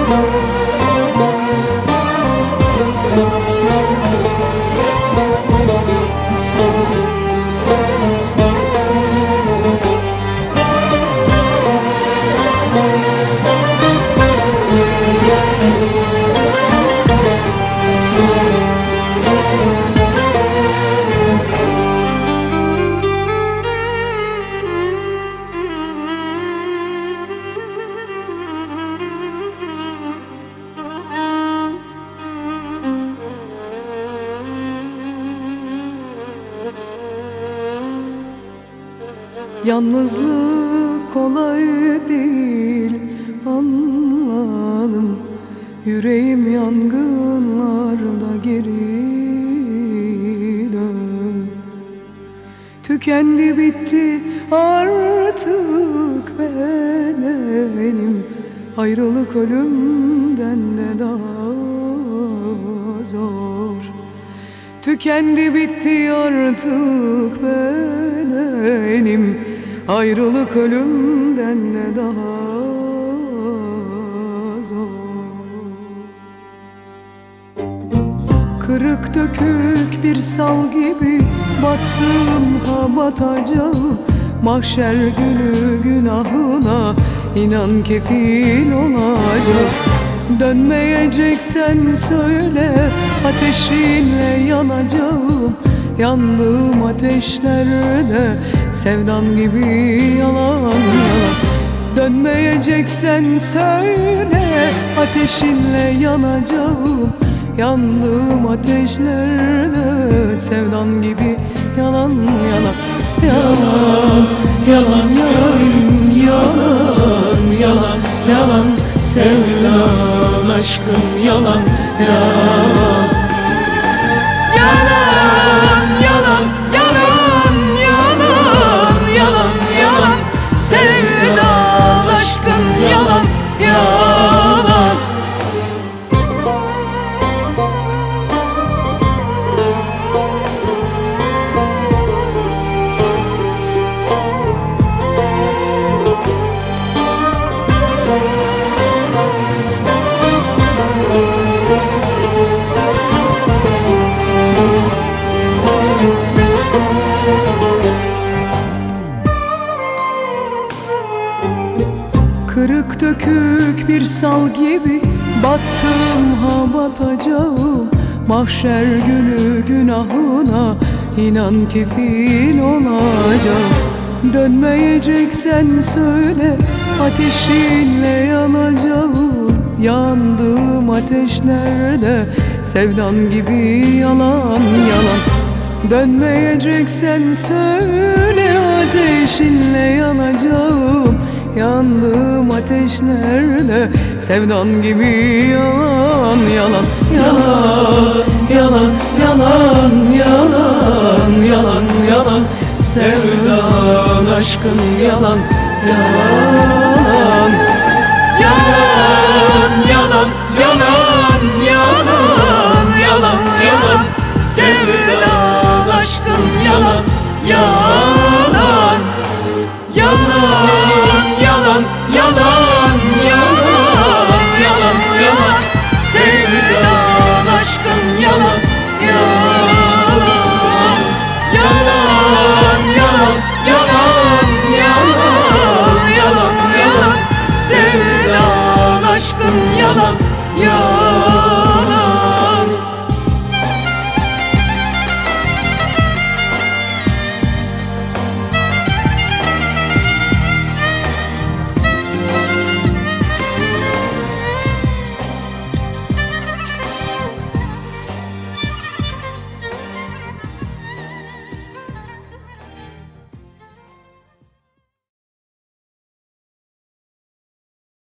Yalnızlık kolay değil, anladım. Yüreğim yangınlarda geri dön. Tükendi bitti artık bedenim. Ayrılık ölümden de daha zor. Tükendi bitti artık bedenim. Ayrılık ölümden de daha zor. Kırık dökük bir sal gibi battım ha batacağım. Mahşer günü günahına inan kefil olacak. Dönmeyeceksen söyle, ateşinle yanacağım. Yandığım ateşlerde sevdan gibi yalan yalan. Dönmeyeceksen söyle, ateşinle yanacağım. Yandığım ateşlerde sevdan gibi yalan yalan. Yalan, yalan, yalan, yalan, yalan, yalan. Sevdan, aşkım yalan, yalan. Yalan, yalan, yalan, yalan, yalan, yalan. Sevdan, aşkım yalan, yalan. Kırık dökük bir sal gibi battım ha batacağım. Mahşer günü günahına inan kefil olacağım. Dönmeyeceksen söyle, ateşinle yanacağım. Yandığım ateşlerde sevdan gibi yalan yalan. Dönmeyeceksen söyle, ateşinle yanacağım. Yandığım ateşlerde sevdan gibi yalan yalan. Yalan, yalan, yalan, yalan, yalan, yalan. Sevdan, aşkın yalan, yalan. Yalan, yalan, yalan, yalan, yalan, yalan. Sevdan, aşkın yalan, yalan. Yalan, yalan, yalan, yalan, yalan, yalan. Sevdan, aşkın yalan, yalan. Yalan, yalan, yalan, yalan, yalan, yalan. Sevdan, aşkın yalan, yalan.